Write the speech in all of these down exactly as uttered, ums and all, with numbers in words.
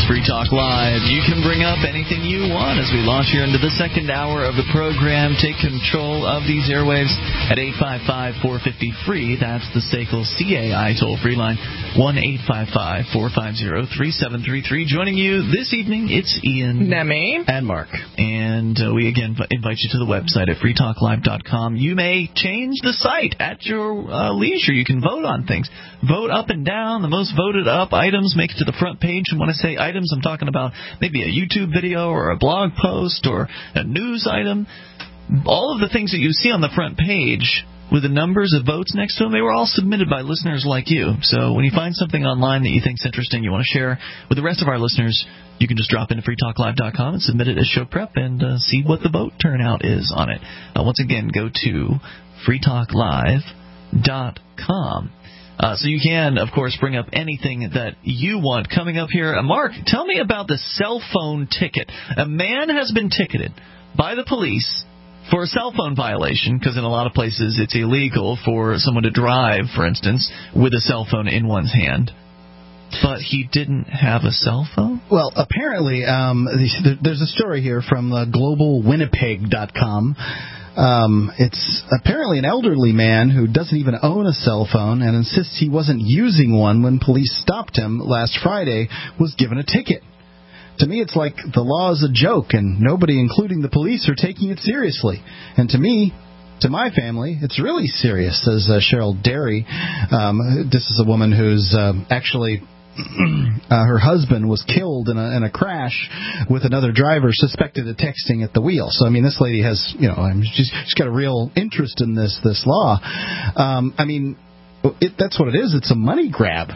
Free Talk Live. You can bring up anything you want as we launch here into the second hour of the program. Take control of these airwaves at eight five five, four five zero, F R E E. That's the S A C L C A I toll-free line, one eight five five, four five zero, three seven three three. Joining you this evening, it's Ian. Nemi. And Mark. And uh, we again invite you to the website at free talk live dot com. You may change the site at your uh, leisure. You can vote on things. Vote up and down. The most voted up items make it to the front page. And when I say items, I'm talking about maybe a YouTube video or a blog post or a news item. All of the things that you see on the front page with the numbers of votes next to them, they were all submitted by listeners like you. So when you find something online that you think is interesting, you want to share with the rest of our listeners, you can just drop into free talk live dot com and submit it as show prep and uh, see what the vote turnout is on it. Uh, once again, go to free talk live dot com. Uh, so you can, of course, bring up anything that you want. Coming up here, uh, Mark, tell me about the cell phone ticket. A man has been ticketed by the police for a cell phone violation, because in a lot of places it's illegal for someone to drive, for instance, with a cell phone in one's hand. But he didn't have a cell phone? Well, apparently, um, there's a story here from uh, global winnipeg dot com. Um, it's apparently an elderly man who doesn't even own a cell phone and insists he wasn't using one when police stopped him last Friday was given a ticket. To me, it's like the law is a joke, and nobody, including the police, are taking it seriously. And to me, to my family, it's really serious, says uh, Cheryl Derry. Um, this is a woman who's um, actually... Uh, her husband was killed in a, in a crash with another driver suspected of texting at the wheel. So, I mean, this lady has, you know, I mean, she's, she's got a real interest in this this law. Um, I mean, it, that's what it is. It's a money grab.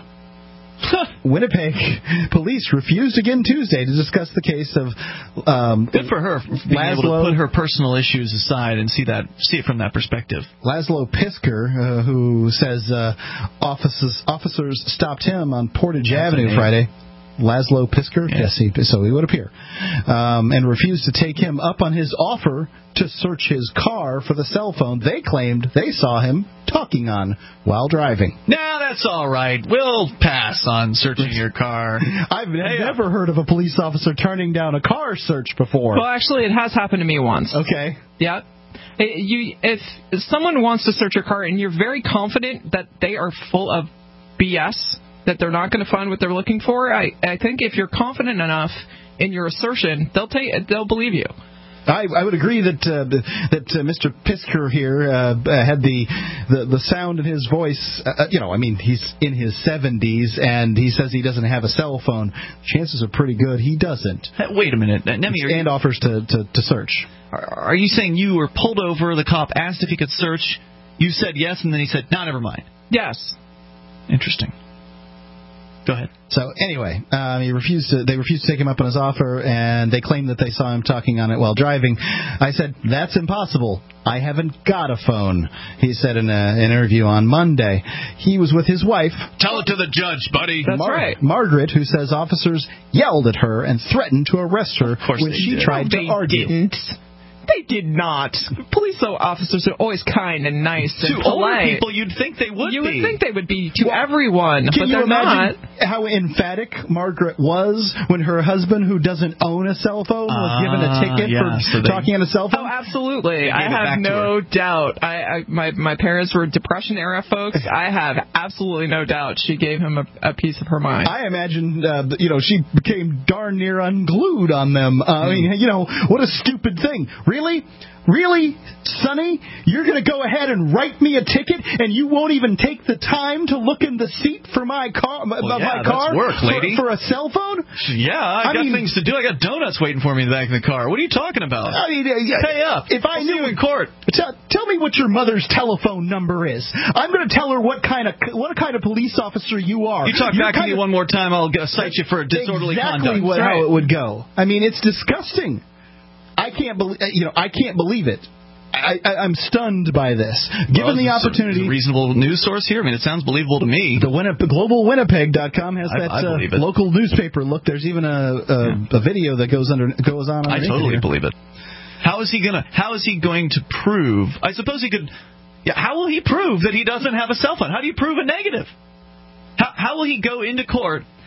Winnipeg police refused again Tuesday to discuss the case of um, good for her being Laszlo, able to put her personal issues aside and see that see it from that perspective. Laszlo Pisker, uh, who says uh, officers officers stopped him on Portage That's Avenue Friday. Laszlo Pisker, yeah. Yes, he, so he would appear, um, and refused to take him up on his offer to search his car for the cell phone they claimed they saw him talking on while driving. Nah, that's all right. We'll pass on searching your car. I've hey, never heard of a police officer turning down a car search before. Well, actually, it has happened to me once. Okay. Yeah. It, you, if someone wants to search your car and you're very confident that they are full of B S, that they're not going to find what they're looking for, I, I think if you're confident enough in your assertion, they'll take, they'll believe you. I, I would agree that uh, that uh, Mister Pisker here uh, had the, the the sound in his voice. Uh, you know, I mean, he's in his seventies, and he says he doesn't have a cell phone. Chances are pretty good he doesn't. Hey, wait a minute, Nemi, and you, offers to, to, to search. Are, are you saying you were pulled over? The cop asked if he could search. You said yes, and then he said, "No, never mind." Yes. Interesting. Go ahead. So anyway, um, he refused to, they refused to take him up on his offer, and they claimed that they saw him talking on it while driving. I said, that's impossible. I haven't got a phone, he said in a, an interview on Monday. He was with his wife. Tell it to the judge, buddy. That's Mar- right. Margaret, who says officers yelled at her and threatened to arrest her when she did. tried no, to argue. Didn't. They did not. Police officers are always kind and nice and to polite. older people, you'd think they would you be. You would think they would be to well, everyone, can but you they're imagine not. How emphatic Margaret was when her husband, who doesn't own a cell phone, was uh, given a ticket yeah, for so they, talking on a cell phone? Oh, absolutely. I have no doubt. I, I my my parents were Depression-era folks. I have absolutely no doubt she gave him a, a piece of her mind. I imagine, uh, you know, she became darn near unglued on them. Uh, mm. I mean, you know, what a stupid thing. Really? Really, Sonny? You're going to go ahead and write me a ticket, and you won't even take the time to look in the seat for my car, well, about yeah, my car that's work, lady. For, for a cell phone? Yeah, I, I got mean, things to do. I got donuts waiting for me in the back of the car. What are you talking about? I mean, uh, pay up. If I I'll knew see you in court, tell, tell me what your mother's telephone number is. I'm going to tell her what kind of what kind of police officer you are. You talk You're back to me of, one more time, I'll cite you for a disorderly exactly conduct. What, right. how it would go. I mean, it's disgusting. I can't believe. You know, I can't believe it. I, I, I'm stunned by this. Given well, the opportunity, a reasonable news source here. I mean, it sounds believable to me. The Winnipeg, global winnipeg dot com has I, that I uh, local newspaper look. There's even a a, yeah. a video that goes under goes on. I totally here. believe it. How is he gonna? How is he going to prove? I suppose he could. Yeah. How will he prove that he doesn't have a cell phone? How do you prove a negative? How, how will he go into court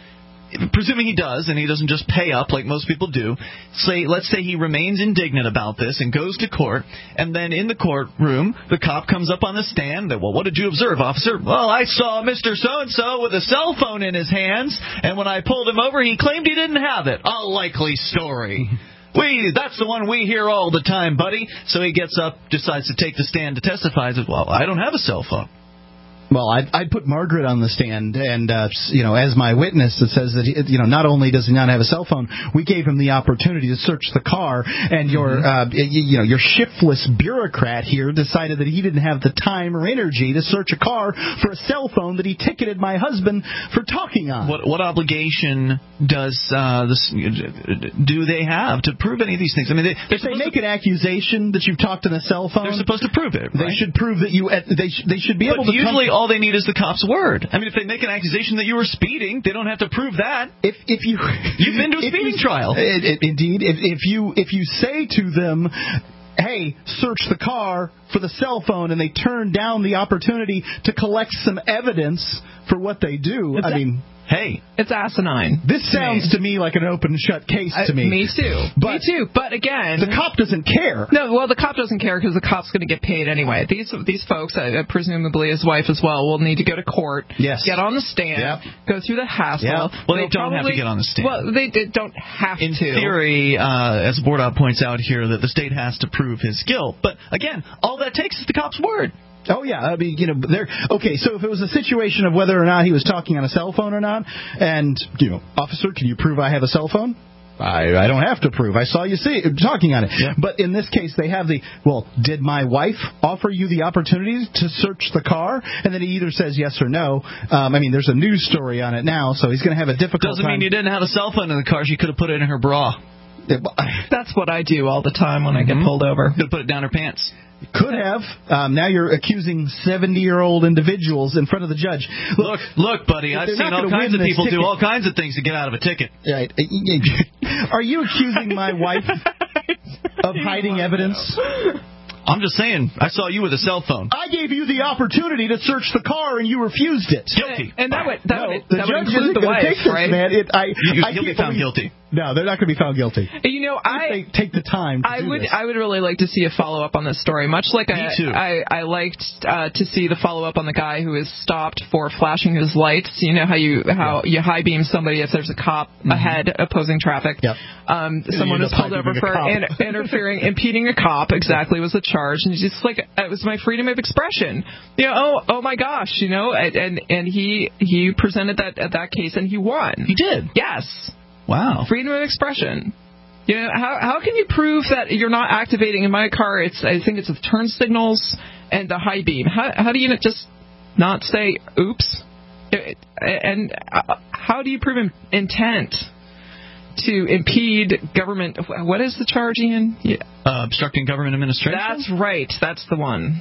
presuming he does, and he doesn't just pay up like most people do, say, let's say he remains indignant about this and goes to court, and then in the courtroom, the cop comes up on the stand, that, well, what did you observe, officer? Well, I saw Mister So-and-so with a cell phone in his hands, and when I pulled him over, he claimed he didn't have it. A likely story. We, that's the one we hear all the time, buddy. So he gets up, decides to take the stand to testify, says, well, I don't have a cell phone. Well, I'd, I'd put Margaret on the stand, and uh, you know, as my witness, that says that he, you know, not only does he not have a cell phone, we gave him the opportunity to search the car, and your, mm-hmm. uh, you, you know, your shiftless bureaucrat here decided that he didn't have the time or energy to search a car for a cell phone that he ticketed my husband for talking on. What what obligation does uh, this do they have to prove any of these things? I mean, they, if they make to, an accusation that you've talked on a cell phone, they're supposed to prove it. Right? They should prove that you. They sh- they should be but able to. Usually, come all they need is the cop's word. I mean, if they make an accusation that you were speeding, they don't have to prove that. If if you you've been to a speeding you, trial, it, it, indeed. If, if you if you say to them, hey, search the car for the cell phone, and they turn down the opportunity to collect some evidence for what they do, it's I a- mean. Hey, it's asinine. This sounds to me like an open and shut case to uh, me. Me too. But me too. But again, the cop doesn't care. No, well, the cop doesn't care because the cop's going to get paid anyway. These these folks, uh, presumably his wife as well, will need to go to court, yes. get on the stand, yep. go through the hassle. Yep. Well, they They'll don't probably, have to get on the stand. Well, they, they don't have In to. In theory, uh, as Bordoff points out here, that the state has to prove his guilt. But again, all that takes is the cop's word. Oh, yeah. I mean, you know, there. Okay, so if it was a situation of whether or not he was talking on a cell phone or not, and, you know, officer, can you prove I have a cell phone? I, I don't have to prove. I saw you see talking on it. Yeah. But in this case, they have the, well, did my wife offer you the opportunity to search the car? And then he either says yes or no. Um, I mean, there's a news story on it now, so he's going to have a difficult Doesn't time. mean you didn't have a cell phone in the car. She could have put it in her bra. That's what I do all the time when mm-hmm. I get pulled over. Could have put it down her pants. Could have. Um, now you're accusing seventy-year-old individuals in front of the judge. Look, look, buddy, I've seen all kinds of people do all kinds of things to get out of a ticket. Right. Are you accusing my wife of hiding evidence? I'm just saying, I saw you with a cell phone. I gave you the opportunity to search the car, and you refused it. Guilty. And that would, that no, would, the that judge would include isn't the wife, take this, right? Man. It, I, you, I he'll be found believe, guilty. No, they're not going to be found guilty. You know, I they take the time. To I do would this. I would really like to see a follow up on this story. Much like Me I, too. I I liked uh, to see the follow up on the guy who is stopped for flashing his lights. You know how you how yeah. you high beam somebody if there's a cop mm-hmm. ahead opposing traffic. Yep. Um, someone was pulled over for in, interfering, impeding a cop. Exactly was the charge, and he's just like it was my freedom of expression. You know, oh oh my gosh, you know, and and he he presented that at that case and he won. He did. Yes. Wow. Freedom of expression. You know, how how can you prove that you're not activating in my car? It's I think it's the turn signals and the high beam. How how do you just not say oops? And how do you prove intent to impede government? What is the charge, Ian? Yeah. Uh, obstructing government administration? That's right. That's the one.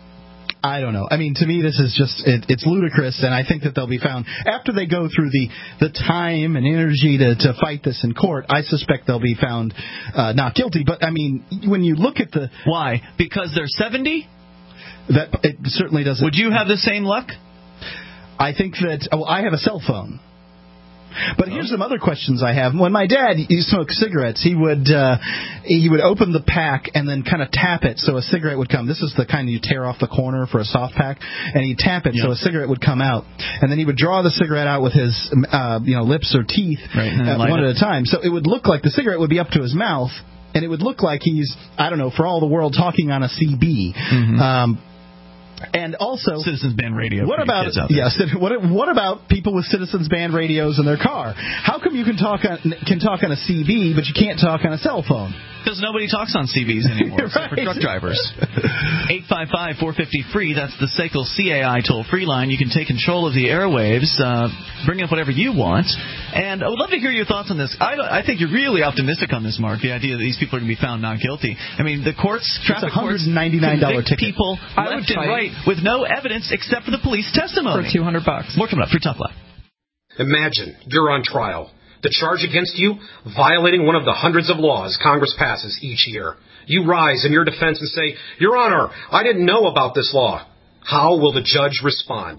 I don't know. I mean, to me, this is just, it, it's ludicrous, and I think that they'll be found, after they go through the, the time and energy to, to fight this in court, I suspect they'll be found uh, not guilty. But, I mean, when you look at the... Why? Because they're seventy? That it certainly doesn't... Would you have the same luck? I think that... Well, I have a cell phone. But here's some other questions I have. When my dad used to smoke cigarettes, he would uh, he would open the pack and then kind of tap it so a cigarette would come. This is the kind you tear off the corner for a soft pack, and he'd tap it yep. so a cigarette would come out. And then he would draw the cigarette out with his uh, you know lips or teeth right, uh, one it. at a time. So it would look like the cigarette would be up to his mouth, and it would look like he's, I don't know, for all the world talking on a C B. Mm-hmm. Um And also, Citizens Band radio. What about yes? What what about people with Citizens Band radios in their car? How come you can talk on can talk on a C B, but you can't talk on a cell phone? Because nobody talks on C Bs anymore, right. except for truck drivers. eight five five, four five zero, free. That's the S A C L C A I toll-free line. You can take control of the airwaves, uh, bring up whatever you want. And I would love to hear your thoughts on this. I, I think you're really optimistic on this, Mark, the idea that these people are going to be found not guilty. I mean, the courts, traffic courts, convict people I left and right with no evidence except for the police testimony. For two hundred bucks. More coming up. Free Talk Live. Imagine you're on trial. The charge against you, violating one of the hundreds of laws Congress passes each year. You rise in your defense and say, Your Honor, I didn't know about this law. How will the judge respond?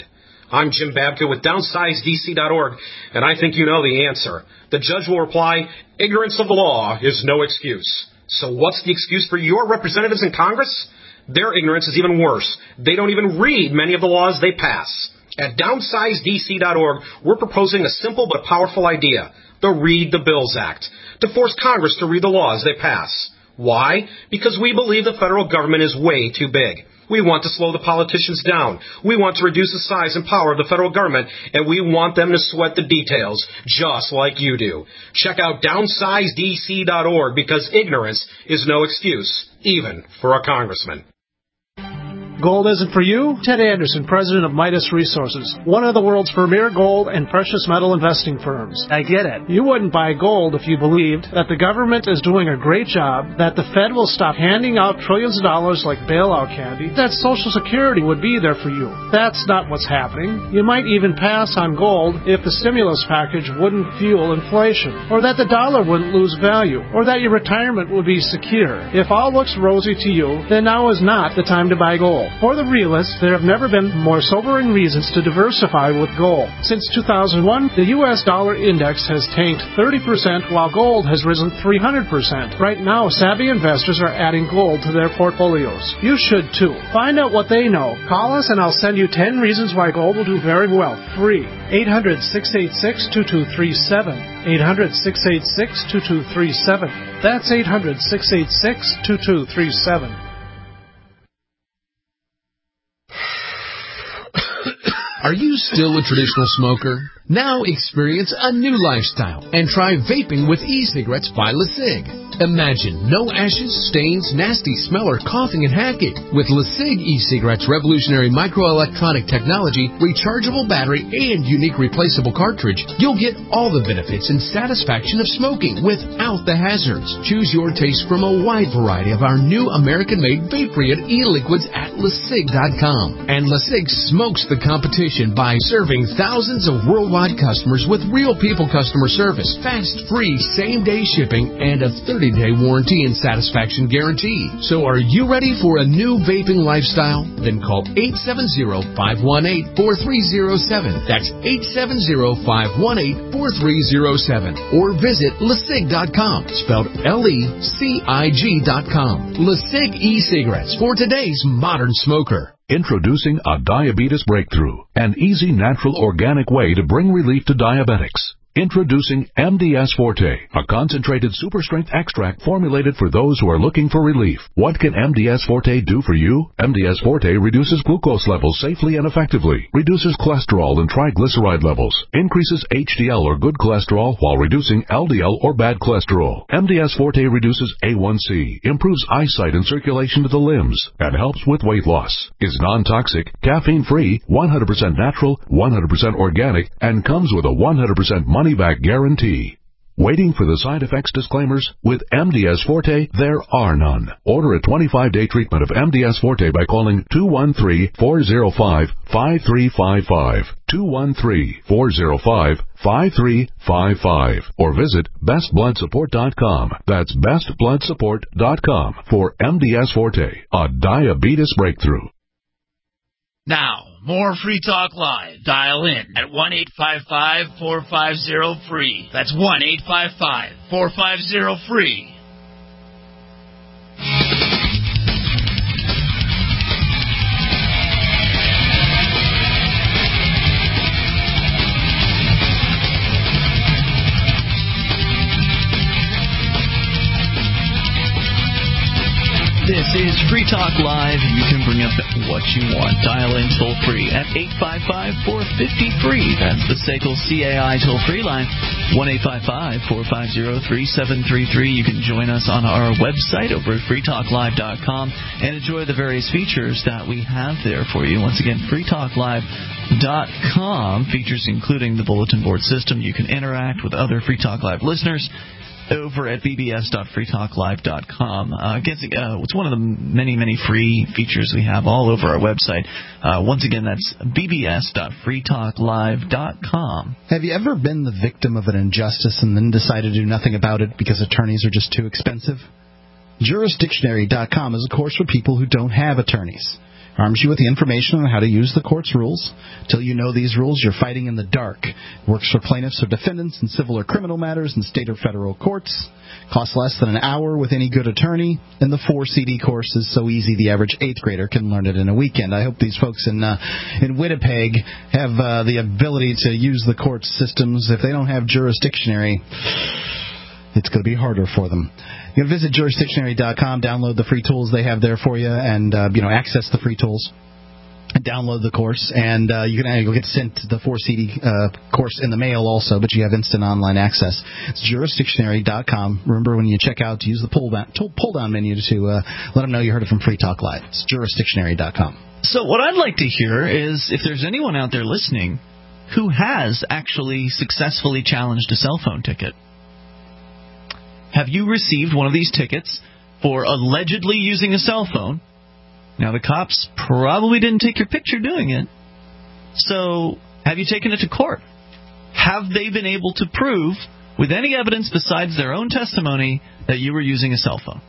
I'm Jim Babka with downsize D C dot org, and I think you know the answer. The judge will reply, ignorance of the law is no excuse. So what's the excuse for your representatives in Congress? Their ignorance is even worse. They don't even read many of the laws they pass. At downsize D C dot org, we're proposing a simple but powerful idea, the Read the Bills Act, to force Congress to read the laws they pass. Why? Because we believe the federal government is way too big. We want to slow the politicians down. We want to reduce the size and power of the federal government, and we want them to sweat the details, just like you do. Check out downsize D C dot org, because ignorance is no excuse, even for a congressman. Gold isn't for you? Ted Anderson, president of Midas Resources, one of the world's premier gold and precious metal investing firms. I get it. You wouldn't buy gold if you believed that the government is doing a great job, that the Fed will stop handing out trillions of dollars like bailout candy, that Social Security would be there for you. That's not what's happening. You might even pass on gold if the stimulus package wouldn't fuel inflation, or that the dollar wouldn't lose value, or that your retirement would be secure. If all looks rosy to you, then now is not the time to buy gold. For the realists, there have never been more sobering reasons to diversify with gold. Since two thousand one, the U S dollar index has tanked thirty percent while gold has risen three hundred percent. Right now, savvy investors are adding gold to their portfolios. You should too. Find out what they know. Call us and I'll send you ten reasons why gold will do very well. Free. eight hundred, six eight six, two two three seven. eight hundred, six eight six, two two three seven. That's eight hundred, six eight six, two two three seven. Are you still a traditional smoker? Now experience a new lifestyle and try vaping with e-cigarettes by LeSig. Imagine no ashes, stains, nasty smell, or coughing and hacking. With LeSig e-cigarettes' revolutionary microelectronic technology, rechargeable battery, and unique replaceable cartridge, you'll get all the benefits and satisfaction of smoking without the hazards. Choose your taste from a wide variety of our new American-made Vaporeon e-liquids at LeSig dot com. And LeSig smokes the competition by serving thousands of worldwide customers with real people customer service, fast, free, same-day shipping, and a thirty-day warranty and satisfaction guarantee. So are you ready for a new vaping lifestyle? Then call eight seven zero, five one eight, four three zero seven. That's eight seven zero, five one eight, four three zero seven. Or visit LeSig dot com, spelled L E C I G dot com. LeSig e-cigarettes for today's modern smoker. Introducing a diabetes breakthrough, an easy, natural, organic way to bring relief to diabetics. Introducing M D S Forte, a concentrated super-strength extract formulated for those who are looking for relief. What can M D S Forte do for you? M D S Forte reduces glucose levels safely and effectively, reduces cholesterol and triglyceride levels, increases H D L or good cholesterol while reducing L D L or bad cholesterol. M D S Forte reduces A one C, improves eyesight and circulation to the limbs, and helps with weight loss. Is non-toxic, caffeine-free, one hundred percent natural, one hundred percent organic, and comes with a one hundred percent money money-back guarantee. Waiting for the side effects disclaimers? With M D S Forte, there are none. Order a twenty-five day treatment of M D S Forte by calling two one three, four zero five, five three five five, two one three, four zero five, five three five five, or visit best blood support dot com. That's best blood support dot com for M D S Forte, a diabetes breakthrough. Now, more Free Talk Live. Dial in at one eight five five, four five zero, free. That's one eight five five, four five zero, free. This is Free Talk Live, and you can bring up what you want. Dial in toll-free at eight five five, four five zero, free. That's the S A C L C A I toll-free line, one eight five five, four five zero, three seven three three. You can join us on our website over at free talk live dot com and enjoy the various features that we have there for you. Once again, free talk live dot com, features including the bulletin board system. You can interact with other Free Talk Live listeners over at b b s dot free talk live dot com. Uh, uh, it's one of the many, many free features we have all over our website. Uh, once again, that's b b s dot free talk live dot com. Have you ever been the victim of an injustice and then decided to do nothing about it because attorneys are just too expensive? Juris Dictionary dot com is a course for people who don't have attorneys. Arms you with the information on how to use the court's rules. Till you know these rules, you're fighting in the dark. Works for plaintiffs or defendants in civil or criminal matters in state or federal courts. Costs less than an hour with any good attorney. And the four C D course is so easy the average eighth grader can learn it in a weekend. I hope these folks in uh, in Winnipeg have uh, the ability to use the court systems. If they don't have Jurisdictionary, it's going to be harder for them. You can visit jurisdictionary dot com, download the free tools they have there for you, and uh, you know access the free tools. Download the course, and uh, you can uh, you'll get sent the four C D uh, course in the mail also, but you have instant online access. It's jurisdictionary dot com. Remember, when you check out, to use the pull down, pull down menu to uh, let them know you heard it from Free Talk Live. It's jurisdictionary dot com. So what I'd like to hear is if there's anyone out there listening who has actually successfully challenged a cell phone ticket. Have you received one of these tickets for allegedly using a cell phone? Now, the cops probably didn't take your picture doing it. So, have you taken it to court? Have they been able to prove, with any evidence besides their own testimony, that you were using a cell phone?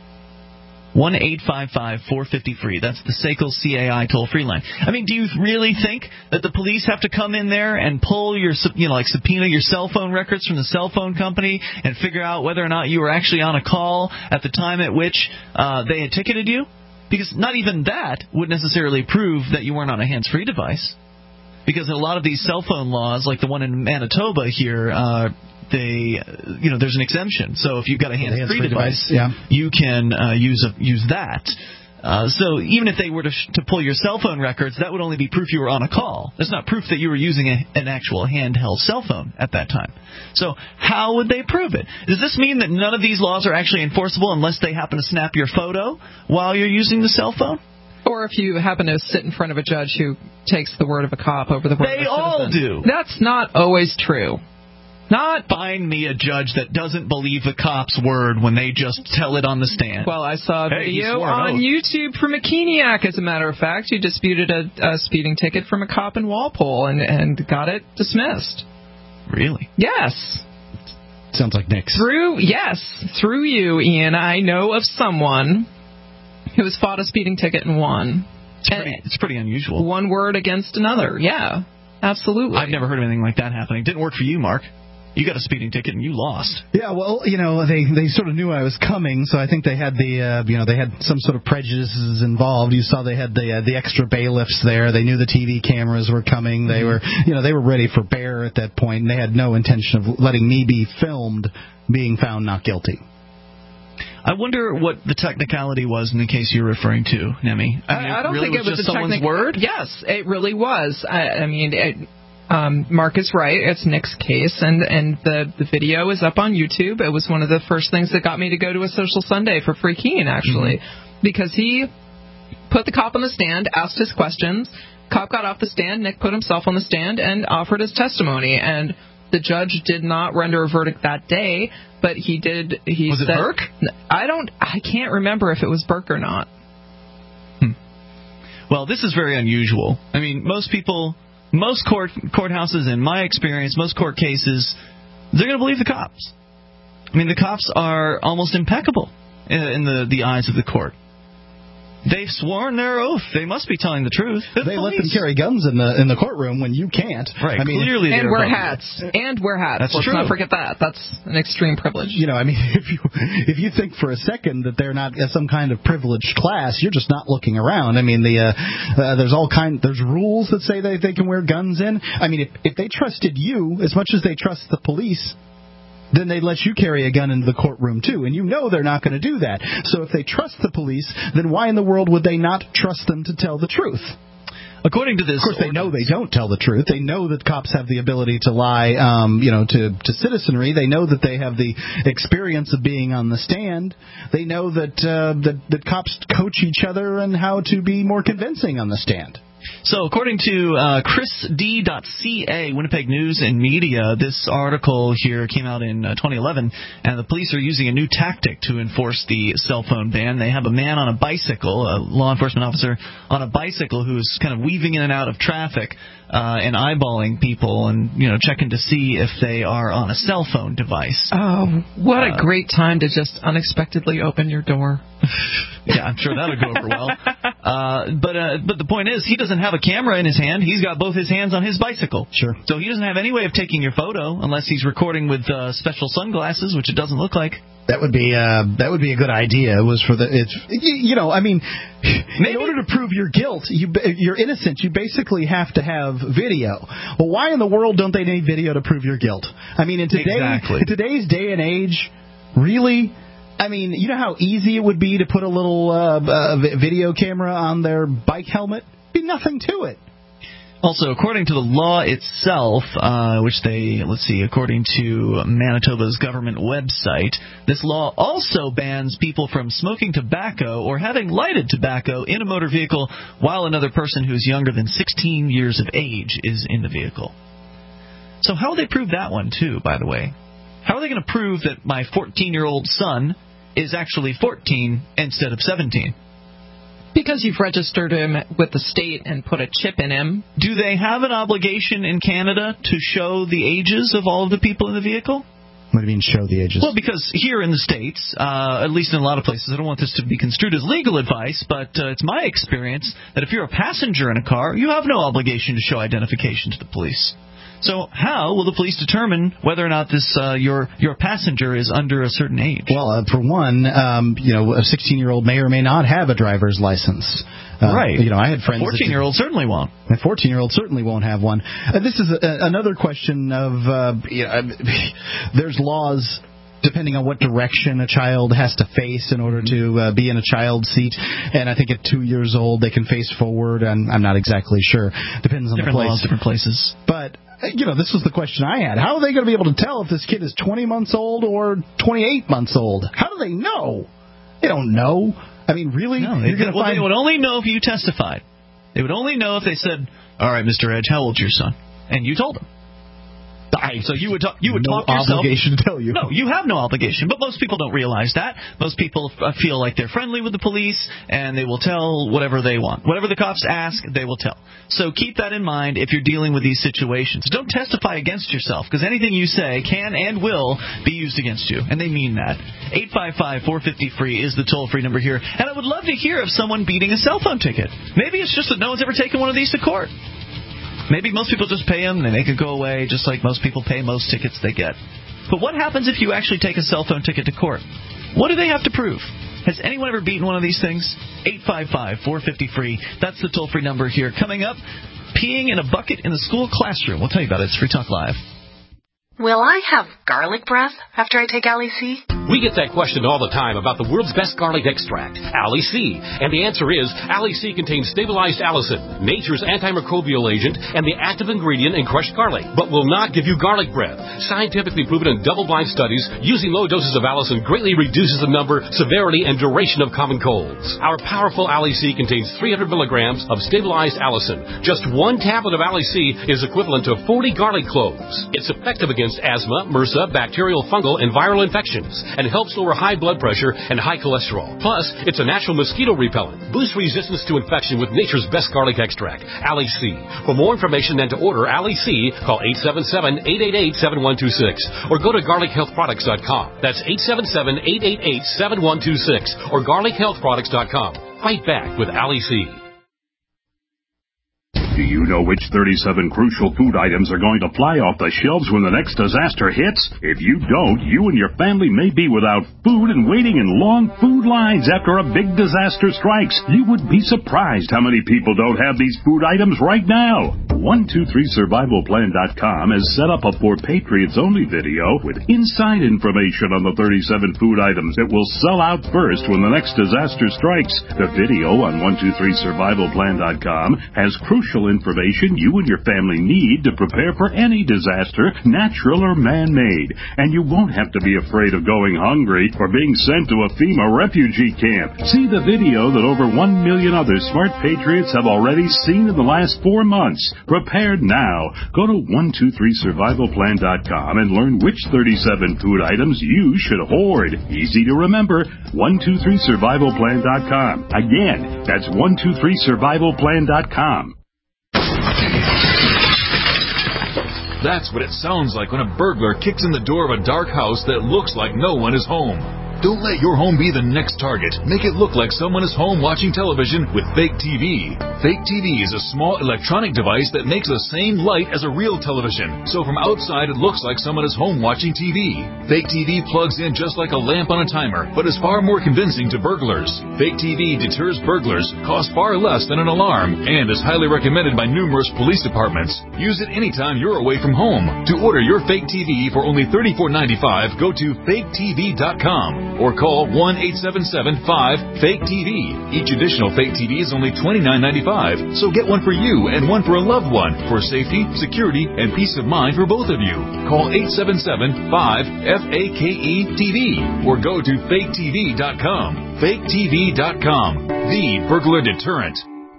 one eight five five, four five zero, free. That's the S A C L C A I toll-free line. I mean, do you really think that the police have to come in there and pull your, you know, like subpoena your cell phone records from the cell phone company and figure out whether or not you were actually on a call at the time at which uh, they had ticketed you? Because not even that would necessarily prove that you weren't on a hands-free device. Because a lot of these cell phone laws, like the one in Manitoba here, uh, they, you know, there's an exemption. So if you've got a hands-free, hands-free device, device yeah. you can uh, use a, use that. Uh, so even if they were to, sh- to pull your cell phone records, that would only be proof you were on a call. That's not proof that you were using a, an actual handheld cell phone at that time. So how would they prove it? Does this mean that none of these laws are actually enforceable unless they happen to snap your photo while you're using the cell phone? Or if you happen to sit in front of a judge who takes the word of a cop over the word they of a all citizen. do. That's not always true. Not find me a judge that doesn't believe the cop's word when they just tell it on the stand. Well, I saw a hey, video on YouTube from a Keeniac, as a matter of fact, who disputed a, a speeding ticket from a cop in Walpole and, and got it dismissed. Really? Yes. Sounds like Nick's. Through, yes, through you, Ian, I know of someone who has fought a speeding ticket and won. It's pretty, it's pretty unusual. One word against another, yeah, absolutely. I've never heard of anything like that happening. Didn't work for you, Mark. You got a speeding ticket and you lost. Yeah, well, you know, they they sort of knew I was coming, so I think they had the, uh, you know, they had some sort of prejudices involved. You saw they had the uh, the extra bailiffs there. They knew the T V cameras were coming. They were, you know, they were ready for bear at that point, and they had no intention of letting me be filmed being found not guilty. I wonder what the technicality was in the case you're referring to, Nemi. I, mean, I don't really think it was just a someone's technic- word. Yes, it really was. I, I mean, it, um, Mark is right. It's Nick's case, and and the the video is up on YouTube. It was one of the first things that got me to go to a Social Sunday for Free Keene, actually, mm-hmm. because he put the cop on the stand, asked his questions. Cop got off the stand. Nick put himself on the stand and offered his testimony, and the judge did not render a verdict that day, but he did. He was said, it Burke? I don't. I can't remember if it was Burke or not. Hmm. Well, this is very unusual. I mean, most people, most court courthouses, in my experience, most court cases, they're going to believe the cops. I mean, the cops are almost impeccable in, in the the eyes of the court. They've sworn their oath. They must be telling the truth. The they police. let them carry guns in the in the courtroom when you can't. Right. I mean, clearly, and wear above hats. And wear hats. That's Let's true. not forget that. That's an extreme privilege. You know, I mean, if you if you think for a second that they're not some kind of privileged class, you're just not looking around. I mean, the uh, uh, there's all kind there's rules that say they they can wear guns in. I mean, if if they trusted you as much as they trust the police, then they'd let you carry a gun into the courtroom, too. And you know they're not going to do that. So if they trust the police, then why in the world would they not trust them to tell the truth? According to this, of course, they know they don't tell the truth. They know that cops have the ability to lie, um, you know, to, to citizenry. They know that they have the experience of being on the stand. They know that, uh, that, that cops coach each other on how to be more convincing on the stand. So, according to uh, Chris D dot C A, Winnipeg News and Media, this article here came out in uh, twenty eleven, and the police are using a new tactic to enforce the cell phone ban. They have a man on a bicycle, a law enforcement officer on a bicycle, who's kind of weaving in and out of traffic uh, and eyeballing people and, you know, checking to see if they are on a cell phone device. Oh, what a uh, great time to just unexpectedly open your door. Yeah, I'm sure that'll go over well. Uh, but uh, but the point is, he doesn't have a camera in his hand. He's got both his hands on his bicycle. Sure. So he doesn't have any way of taking your photo unless he's recording with uh, special sunglasses, which it doesn't look like. That would be uh, that would be a good idea. It was for the it's you know I mean, Maybe. in order to prove your guilt, you you're innocent. You basically have to have video. Well, why in the world don't they need video to prove your guilt? I mean, in today exactly. in today's day and age, really. I mean, you know how easy it would be to put a little uh, uh, video camera on their bike helmet? Be nothing to it. Also, according to the law itself, uh, which they, let's see, according to Manitoba's government website, this law also bans people from smoking tobacco or having lighted tobacco in a motor vehicle while another person who's younger than sixteen years of age is in the vehicle. So how will they prove that one, too, by the way? How are they going to prove that my fourteen-year-old son is actually fourteen instead of seventeen? Because you've registered him with the state and put a chip in him. Do they have an obligation in Canada to show the ages of all of the people in the vehicle? What do you mean, show the ages? Well, because here in the States, uh, at least in a lot of places, I don't want this to be construed as legal advice, but uh, it's my experience that if you're a passenger in a car, you have no obligation to show identification to the police. So how will the police determine whether or not this uh, your your passenger is under a certain age? Well, uh, for one, um, you know, a sixteen-year-old may or may not have a driver's license. Uh, right. You know, I had friends. A fourteen-year-old certainly won't. A fourteen-year-old certainly won't have one. Uh, this is a, another question of uh, you know, there's laws depending on what direction a child has to face in order to uh, be in a child seat. And I think at two years old they can face forward. And I'm not exactly sure. Depends on different the place. laws, different places. But you know, this was the question I had. How are they going to be able to tell if this kid is twenty months old or twenty-eight months old? How do they know? They don't know. I mean, really? No, they, You're gonna well, find... they would only know if you testified. They would only know if they said, all right, Mister Edge, how old's your son? And you told them. I, so you would talk, you would no talk yourself. obligation to tell you. No, you have no obligation. But most people don't realize that. Most people uh, feel like they're friendly with the police, and they will tell whatever they want. Whatever the cops ask, they will tell. So keep that in mind if you're dealing with these situations. Don't testify against yourself, because anything you say can and will be used against you, and they mean that. eight five five, four five zero, free is the toll-free number here. And I would love to hear of someone beating a cell phone ticket. Maybe it's just that no one's ever taken one of these to court. Maybe most people just pay them and they make it go away, just like most people pay most tickets they get. But what happens if you actually take a cell phone ticket to court? What do they have to prove? Has anyone ever beaten one of these things? eight five five, four five zero, free. That's the toll-free number here. Coming up, peeing in a bucket in the school classroom. We'll tell you about it. It's Free Talk Live. Will I have garlic breath after I take Ali C? We get that question all the time about the world's best garlic extract, Ali C. And the answer is, Ali C contains stabilized allicin, nature's antimicrobial agent, and the active ingredient in crushed garlic, but will not give you garlic breath. Scientifically proven in double-blind studies, using low doses of allicin greatly reduces the number, severity, and duration of common colds. Our powerful Ali C contains three hundred milligrams of stabilized allicin. Just one tablet of Ali C is equivalent to forty garlic cloves. It's effective against asthma, MRSA, bacterial, fungal, and viral infections, and helps lower high blood pressure and high cholesterol. Plus, it's a natural mosquito repellent. Boosts resistance to infection with nature's best garlic extract, Ali C. For more information and to order Ali C, call eight seven seven, eight eight eight, seven one two six or go to garlic health products dot com. That's eight seven seven, eight eight eight, seven one two six or garlic health products dot com. Fight back with Ali C. Do you know which thirty-seven crucial food items are going to fly off the shelves when the next disaster hits? If you don't, you and your family may be without food and waiting in long food lines after a big disaster strikes. You would be surprised how many people don't have these food items right now. one two three survival plan dot com has set up a For Patriots Only video with inside information on the thirty-seven food items that will sell out first when the next disaster strikes. The video on one two three survival plan dot com has crucial information you and your family need to prepare for any disaster, natural or man-made. And you won't have to be afraid of going hungry or being sent to a FEMA refugee camp. See the video that over one million other smart patriots have already seen in the last four months. Prepared now. Go to one two three survival plan dot com and learn which thirty-seven food items you should hoard. Easy to remember. one two three survival plan dot com. Again, that's one two three survival plan dot com. That's what it sounds like when a burglar kicks in the door of a dark house that looks like no one is home. Don't let your home be the next target. Make it look like someone is home watching television with Fake T V. Fake T V is a small electronic device that makes the same light as a real television. So from outside, it looks like someone is home watching T V. Fake T V plugs in just like a lamp on a timer, but is far more convincing to burglars. Fake T V deters burglars, costs far less than an alarm, and is highly recommended by numerous police departments. Use it anytime you're away from home. To order your Fake T V for only thirty-four ninety-five, go to fake t v dot com. Or call one eight seven seven five fake T V. Each additional Fake T V is only twenty-nine ninety-five, so get one for you and one for a loved one for safety, security, and peace of mind for both of you. Call eight seven seven five F A K E T V or go to fake t v dot com. fake t v dot com, the burglar deterrent.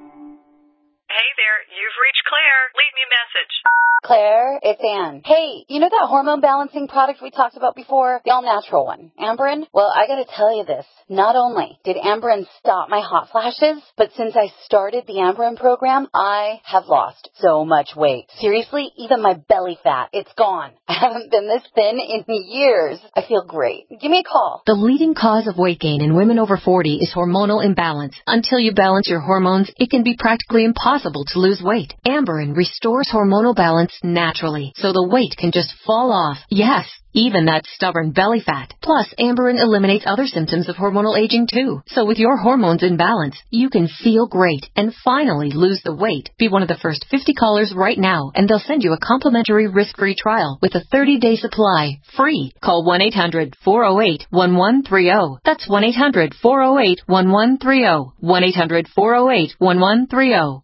Hey there, you've reached Claire. Leave me a message. Claire, it's Ann. Hey, you know that hormone balancing product we talked about before? The all-natural one, Amberen? Well, I gotta tell you this. Not only did Amberen stop my hot flashes, but since I started the Amberen program, I have lost so much weight. Seriously, even my belly fat, it's gone. I haven't been this thin in years. I feel great. Give me a call. The leading cause of weight gain in women over forty is hormonal imbalance. Until you balance your hormones, it can be practically impossible to lose weight. Amberen restores hormonal balance naturally, so the weight can just fall off. Yes, even that stubborn belly fat. Plus, Amberen eliminates other symptoms of hormonal aging too. So with your hormones in balance, you can feel great and finally lose the weight. Be one of the first fifty callers right now, and they'll send you a complimentary risk-free trial with a thirty-day supply, free. Call one eight hundred four oh eight one one three oh. That's one eight hundred four oh eight one one three oh. one eight hundred four oh eight one one three oh.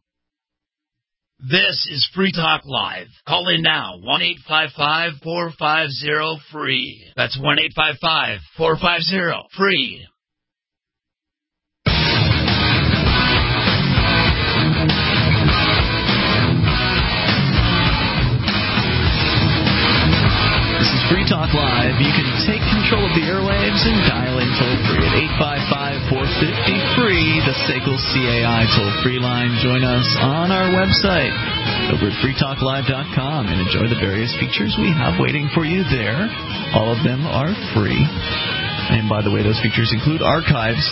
This is Free Talk Live. Call in now, one eight five five four five zero free. That's one eight five five four five zero free. This is Free Talk Live. You can take control of the airwaves and dial in toll-free at eight five five four five zero free, the S A C L C A I toll-free line. Join us on our website over at free talk live dot com and enjoy the various features we have waiting for you there. All of them are free. And by the way, those features include archives.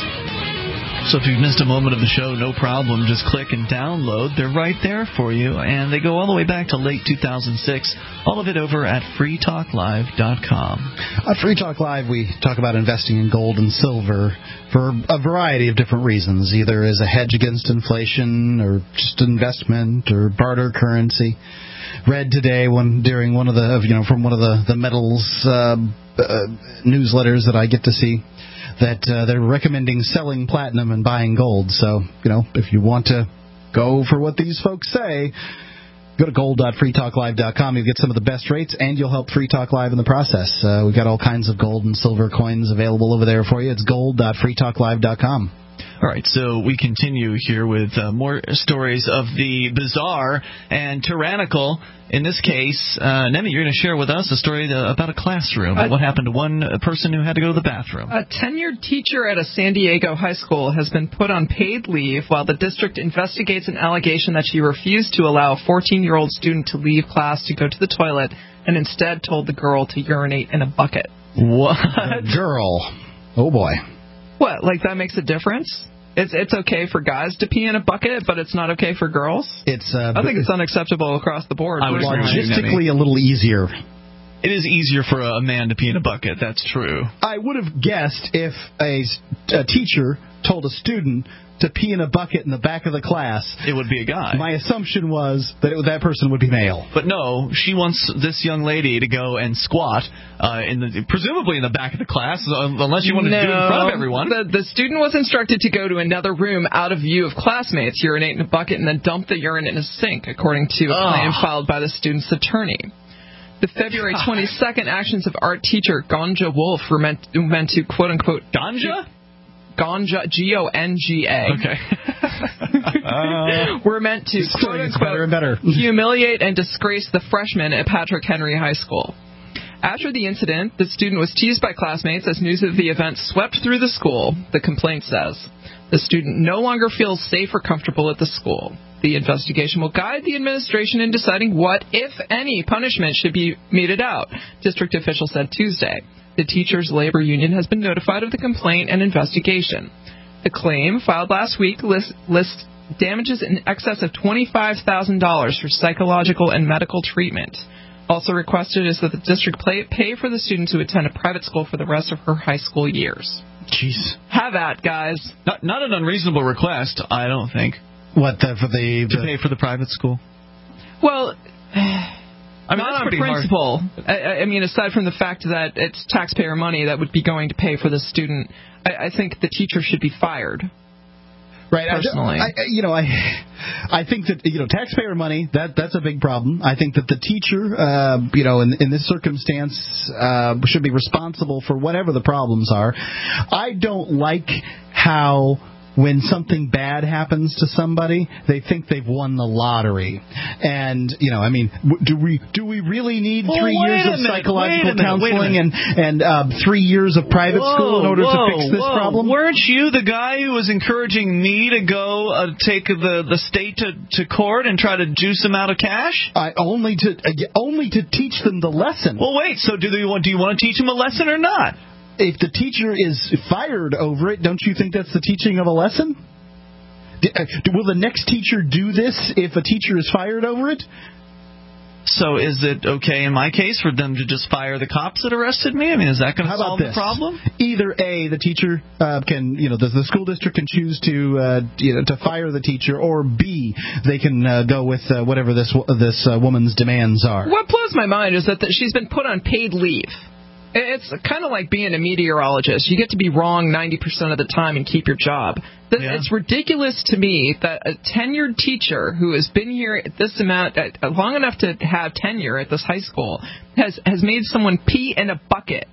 So if you've missed a moment of the show, no problem. Just click and download. They're right there for you, and they go all the way back to late two thousand six. All of it over at free talk live dot com. On Free Talk Live, we talk about investing in gold and silver for a variety of different reasons, either as a hedge against inflation or just investment or barter currency. Read today one during one of the, you know, from one of the, the metals uh, uh, newsletters that I get to see, that uh, they're recommending selling platinum and buying gold. So, you know, if you want to go for what these folks say, go to gold dot free talk live dot com. You'll get some of the best rates, and you'll help Free Talk Live in the process. Uh, we've got all kinds of gold and silver coins available over there for you. It's gold dot free talk live dot com. All right, so we continue here with uh, more stories of the bizarre and tyrannical. In this case, uh, Nemi, you're going to share with us a story about a classroom. Uh, what happened to one person who had to go to the bathroom? A tenured teacher at a San Diego high school has been put on paid leave while the district investigates an allegation that she refused to allow a fourteen-year-old student to leave class to go to the toilet and instead told the girl to urinate in a bucket. What? The girl. Oh, boy. What, like that makes a difference? It's it's okay for guys to pee in a bucket, but it's not okay for girls? It's. Uh, I think it's unacceptable across the board. I would logistically a little easier. It is easier for a man to pee in a bucket, that's true. I would have guessed if a, a teacher told a student to pee in a bucket in the back of the class, it would be a guy. My assumption was that it, that person would be male. But no, she wants this young lady to go and squat, uh, in the presumably in the back of the class, unless you wanted no, to do it in front of everyone. The, the student was instructed to go to another room out of view of classmates, urinate in a bucket, and then dump the urine in a sink, according to a oh. claim filed by the student's attorney. The February twenty-second actions of art teacher Gonja Wolf were meant, meant to, quote-unquote... Ganja? Gonja, G O N G A. Okay. uh, We're meant to, quote-unquote, better and better. humiliate and disgrace the freshmen at Patrick Henry High School. After the incident, the student was teased by classmates as news of the event swept through the school, the complaint says. The student no longer feels safe or comfortable at the school. The investigation will guide the administration in deciding what, if any, punishment should be meted out, district officials said Tuesday. The teachers' labor union has been notified of the complaint and investigation. The claim, filed last week, lists, lists damages in excess of twenty-five thousand dollars for psychological and medical treatment. Also requested is that the district pay, pay for the student to attend a private school for the rest of her high school years. Jeez. Have at, guys. Not, not an unreasonable request, I don't think. What, the, for the... To the... pay for the private school? Well... I mean, not that's on principle. I, I mean, aside from the fact that it's taxpayer money that would be going to pay for the student, I, I think the teacher should be fired. Right. Personally, I, I, you know, I, I think that you know, taxpayer money that that's a big problem. I think that the teacher, uh, you know, in, in this circumstance, uh, should be responsible for whatever the problems are. I don't like how, when something bad happens to somebody, they think they've won the lottery. And, you know, I mean, do we do we really need well, three years of minute, psychological minute, counseling and, and uh, three years of private whoa, school in order whoa, to fix this whoa. problem? Weren't you the guy who was encouraging me to go uh, take the, the state to, to court and try to juice them out of cash? I, only to uh, only to teach them the lesson. Well, wait, so do, they want, do you want to teach them a lesson or not? If the teacher is fired over it, don't you think that's the teaching of a lesson? Will the next teacher do this if a teacher is fired over it? So is it okay in my case for them to just fire the cops that arrested me? I mean, is that going to solve the problem? Either A, the teacher uh, can, you know, the, the school district can choose to, uh, you know, to fire the teacher, or B, they can uh, go with uh, whatever this this uh, woman's demands are. What blows my mind is that the, she's been put on paid leave. It's kind of like being a meteorologist. You get to be wrong ninety percent of the time and keep your job. Yeah. It's ridiculous to me that a tenured teacher who has been here at this amount, uh, long enough to have tenure at this high school, has, has made someone pee in a bucket.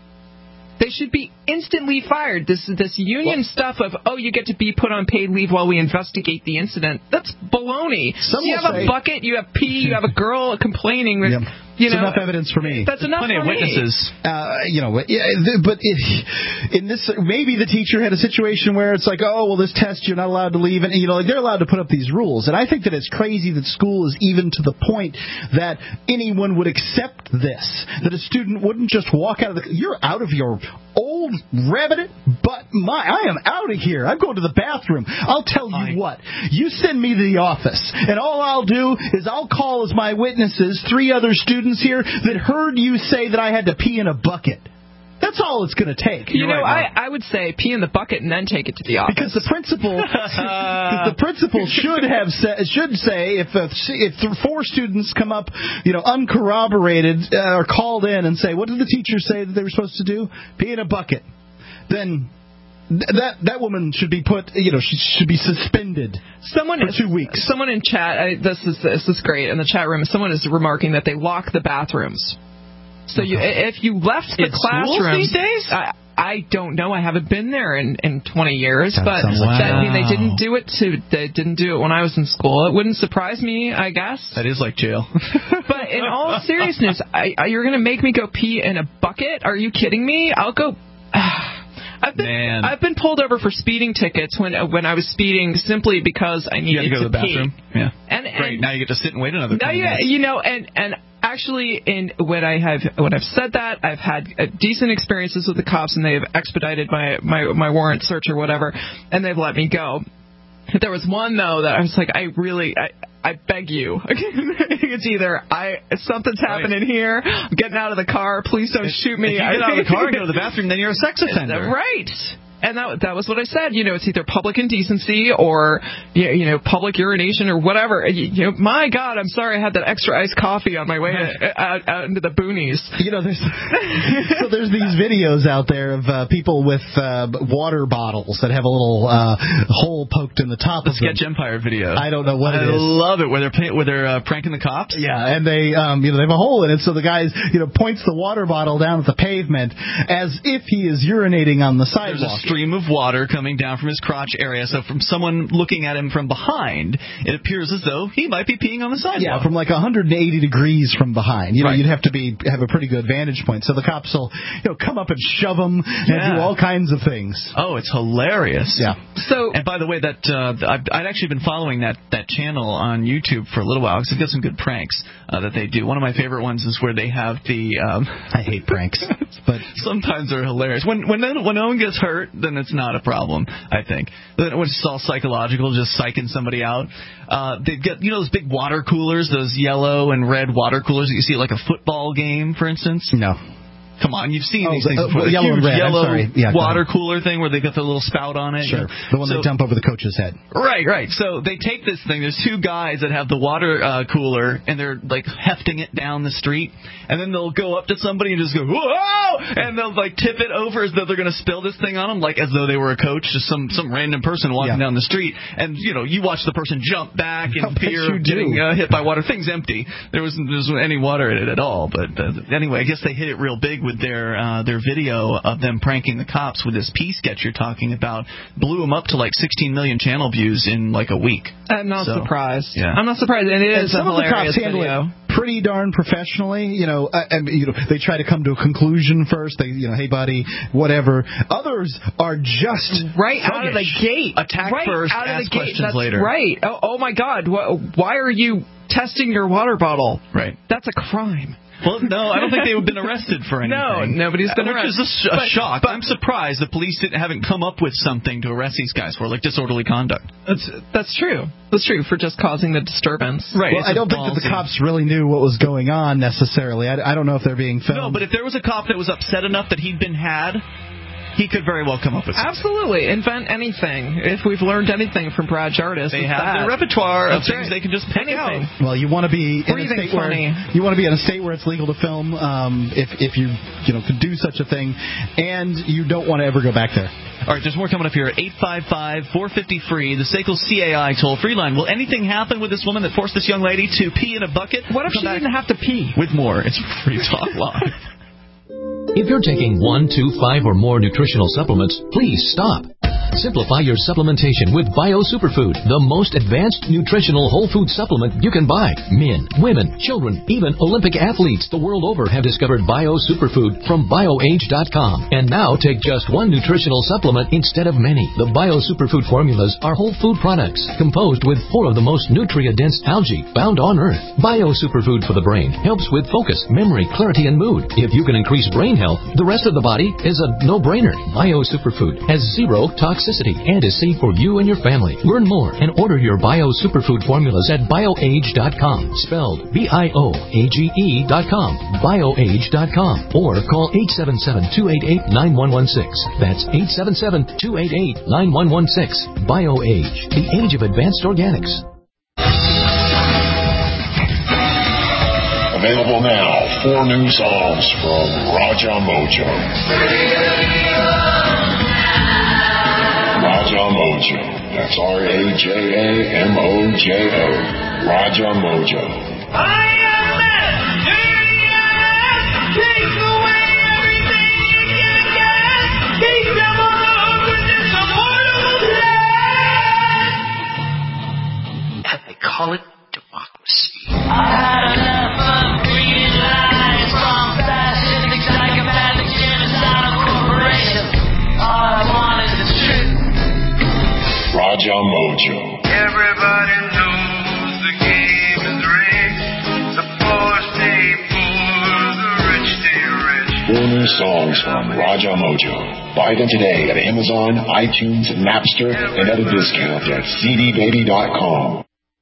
They should be instantly fired. This this union what? stuff of, oh, you get to be put on paid leave while we investigate the incident. That's baloney. So you have say, a bucket, you have pee, you have a girl complaining. With, yep. You know, enough evidence for me. That's enough Plenty for of witnesses. Me. Uh, you know, yeah, but if, in this, maybe the teacher had a situation where it's like, oh, well, this test you're not allowed to leave, and you know, like, they're allowed to put up these rules. And I think that it's crazy that school is even to the point that anyone would accept this, that a student wouldn't just walk out of the. You're out of your old rabbit, but my, I am out of here. I'm going to the bathroom. I'll tell you what. You send me to the office, and all I'll do is I'll call as my witnesses three other students here that heard you say that I had to pee in a bucket. That's all it's going to take. You You're know, right, I, I would say pee in the bucket and then take it to the office. Because the principal, because the principal should have sa- should say if uh, if four students come up, you know, uncorroborated uh, or called in and say, what did the teacher say that they were supposed to do? Pee in a bucket. Then that that woman should be put, you know, she should be suspended someone for two weeks. Someone in chat, I, this is this is great in the chat room. Someone is remarking that they lock the bathrooms. So you, if you left the in classroom these days, I, I don't know. I haven't been there in, in twenty years, that but wow. that, I mean, they didn't do it to they didn't do it when I was in school. It wouldn't surprise me, I guess. That is like jail. But in all seriousness, I, I, you're going to make me go pee in a bucket? Are you kidding me? I'll go. I've been Man. I've been pulled over for speeding tickets when when I was speeding simply because I needed you had to go to, to the bathroom. pee. Yeah. And, and Great. Now you get to sit and wait another. Now you minutes. you know and and actually in when I have when I've said that, I've had uh, decent experiences with the cops and they've expedited my my my warrant search or whatever, and they've let me go. There was one though that I was like, I really I. I beg you. It's either I something's happening right. here. I'm getting out of the car. Please don't if, shoot me. If you get out of the car and go to the bathroom, then you're a sex offender. Right. And that that was what I said. You know, it's either public indecency or, you know, public urination or whatever. You, you know, my God, I'm sorry I had that extra iced coffee on my way to, out, out into the boonies. You know, there's so there's these videos out there of uh, people with uh, water bottles that have a little uh, hole poked in the top the of them. Sketch Empire video. I don't know what I it is. I love it where they're where they're uh, pranking the cops. Yeah, and they um, you know they have a hole in it, so the guy you know points the water bottle down at the pavement as if he is urinating on the sidewalk. stream of water coming down from his crotch area. So from someone looking at him from behind, it appears as though he might be peeing on the sidewalk. Yeah, from like one hundred eighty degrees from behind. You know, Right. you'd have to be have a pretty good vantage point. So the cops will, you know, come up and shove him and Yeah. do all kinds of things. Oh, it's hilarious. Yeah. So, and by the way, that uh, I've, I'd actually been following that, that channel on YouTube for a little while because they've got some good pranks uh, that they do. One of my favorite ones is where they have the. Um, I hate pranks, but sometimes they're hilarious. When when no, when no one gets hurt, then it's not a problem. I think. Then when it's all psychological, just psyching somebody out. Uh, they've got you know those big water coolers, those yellow and red water coolers that you see at like a football game, for instance. No. Come on, you've seen Oh, these the- things uh, before. The yellow and huge red, I'm yellow sorry. Yeah, go water ahead. cooler thing where they got the little spout on it. Sure. The one So- they dump over the coach's head. Right, right. So they take this thing. There's two guys that have the water uh, cooler, and they're like hefting it down the street, and then they'll go up to somebody and just go, whoa! And they'll like tip it over as though they're going to spill this thing on them, like as though they were a coach, just some some random person walking Yeah. down the street. And you know, you watch the person jump back in I bet fear you of do. getting uh, hit by water. Thing's empty. There wasn't there wasn't any water in it at all. But uh, anyway, I guess they hit it real big with their uh, their video of them pranking the cops with this pee sketch you're talking about. Blew them up to like sixteen million channel views in like a week. I'm not So, surprised. yeah. I'm not surprised. And it And is a some of the hilarious cops handle video. it pretty darn professionally. You know, uh, and, you know, they try to come to a conclusion first. They, you know, hey buddy, whatever. Others are just Right out of the thuggish. gate. Attack right first, out of ask the gate. questions That's later. Right. Oh, oh my God. Wh- Why are you testing your water bottle? Right. That's a crime. Well, no, I don't think they've been arrested for anything. No, nobody's been Which arrested. is a, sh- a But- shock. but- I'm surprised the police didn't, haven't come up with something to arrest these guys for, like disorderly conduct. That's that's true. That's true for just causing the disturbance. Right. Well, I don't think that the ballsy. cops really knew what was going on necessarily. I, I don't know if they're being filmed. No, but if there was a cop that was upset enough that he'd been had, he could very well come up with something. Absolutely. Invent anything. If we've learned anything from Brad Jardis, They it's have that. their repertoire of That's things right. they can just pick Anything. out. Well, you want to be in a Breathing state where funny. you want to be in a state where it's legal to film. Um, if if you you know could do such a thing, and you don't want to ever go back there. All right, there's more coming up here at eight five five, four five zero, free, the S A C L C A I toll-free line. Will anything happen with this woman that forced this young lady to pee in a bucket? What if We'll she come back didn't have to pee? with more. It's Free Talk Live. If you're taking one, two, five, or more nutritional supplements, please stop. Simplify your supplementation with Bio Superfood, the most advanced nutritional whole food supplement you can buy. Men, women, children, even Olympic athletes the world over have discovered Bio Superfood from bio age dot com. And now take just one nutritional supplement instead of many. The Bio Superfood formulas are whole food products composed with four of the most nutrient-dense algae found on Earth. Bio Superfood for the brain helps with focus, memory, clarity, and mood. If you can increase brain health, the rest of the body is a no-brainer. Bio Superfood has zero toxicity and is safe for you and your family. Learn more and order your Bio Superfood formulas at bio age dot com, spelled B I O A G E dot com, bio age dot com, or call eight seven seven, two eight eight, nine one one six. That's eight seven seven, two eight eight, nine one one six. BioAge, the age of advanced organics. Available now, four new songs from Raja Mojo. Raja Mojo. That's R A J A M O J O. Raja Mojo. And they call it democracy. I had enough of green lights from fascistic, psychopathic, genocidal corporations. All I want is the truth. Raja Mojo. Everybody knows the game is rigged. The poor stay poor, the rich stay rich. Four new songs from Raja Mojo. Buy them today at Amazon, iTunes, Napster, and at a discount at C D baby dot com.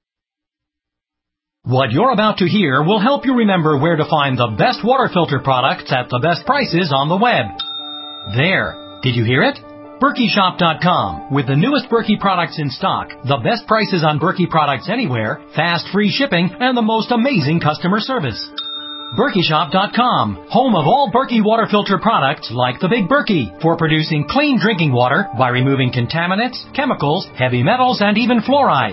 What you're about to hear will help you remember where to find the best water filter products at the best prices on the web. There. Did you hear it? Berkey Shop dot com. With the newest Berkey products in stock, the best prices on Berkey products anywhere, fast free shipping, and the most amazing customer service. Berkey Shop dot com, home of all Berkey water filter products like the Big Berkey, for producing clean drinking water by removing contaminants, chemicals, heavy metals, and even fluoride.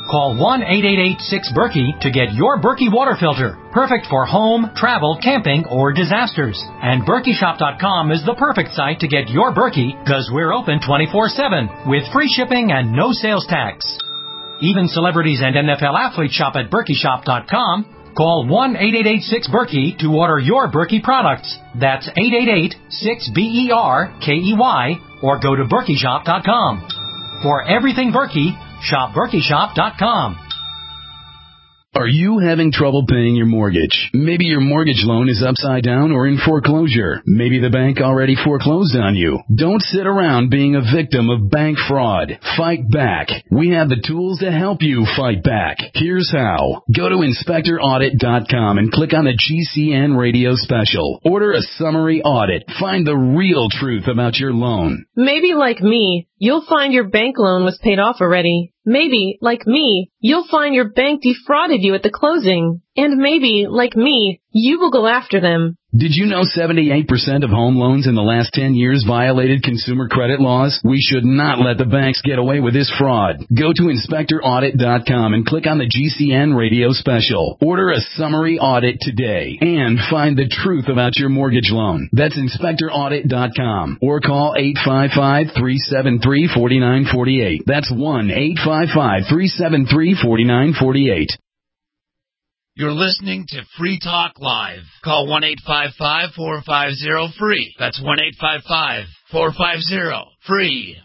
Call one eight eight eight six Berkey to get your Berkey water filter. Perfect for home, travel, camping, or disasters. And Berkey Shop dot com is the perfect site to get your Berkey because we're open twenty-four seven with free shipping and no sales tax. Even celebrities and N F L athletes shop at Berkey Shop dot com. Call one eight eight eight six Berkey to order your Berkey products. That's eight eight eight six B E R K E Y or go to Berkey Shop dot com. For everything Berkey, shop Berkey Shop dot com. Are you having trouble paying your mortgage? Maybe your mortgage loan is upside down or in foreclosure. Maybe the bank already foreclosed on you. Don't sit around being a victim of bank fraud. Fight back. We have the tools to help you fight back. Here's how. Go to inspector audit dot com and click on the G C N radio special. Order a summary audit. Find the real truth about your loan. Maybe like me, you'll find your bank loan was paid off already. Maybe, like me, you'll find your bank defrauded you at the closing. And maybe, like me, you will go after them. Did you know seventy-eight percent of home loans in the last ten years violated consumer credit laws? We should not let the banks get away with this fraud. Go to inspector audit dot com and click on the G C N radio special. Order a summary audit today and find the truth about your mortgage loan. That's inspector audit dot com or call eight five five, three seven three, four nine four eight. That's one eight five five, three seven three, four nine four eight. You're listening to Free Talk Live. Call one eight five five, four five zero, free. That's one eight five five, four five zero, free.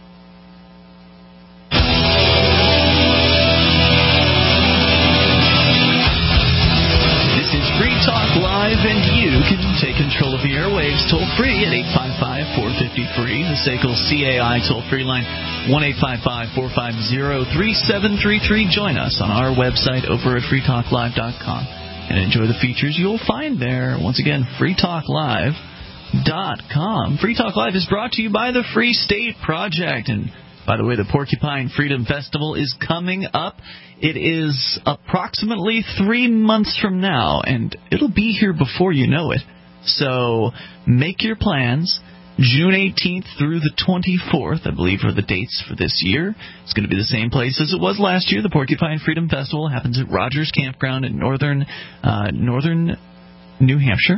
This is Free Talk Live, and you can take control of the airwaves toll-free at eight five five, four five zero, free. The S A C L C A I toll-free line, one eight five five, four five zero, three seven three three. Join us on our website over at free talk live dot com and enjoy the features you'll find there. Once again, free talk live dot com. Free Talk Live is brought to you by the Free State Project. And by the way, the Porcupine Freedom Festival is coming up. It is approximately three months from now, and it'll be here before you know it. So make your plans. June eighteenth through the twenty-fourth, I believe, are the dates for this year. It's going to be the same place as it was last year. The Porcupine Freedom Festival happens at Rogers Campground in northern uh, northern New Hampshire.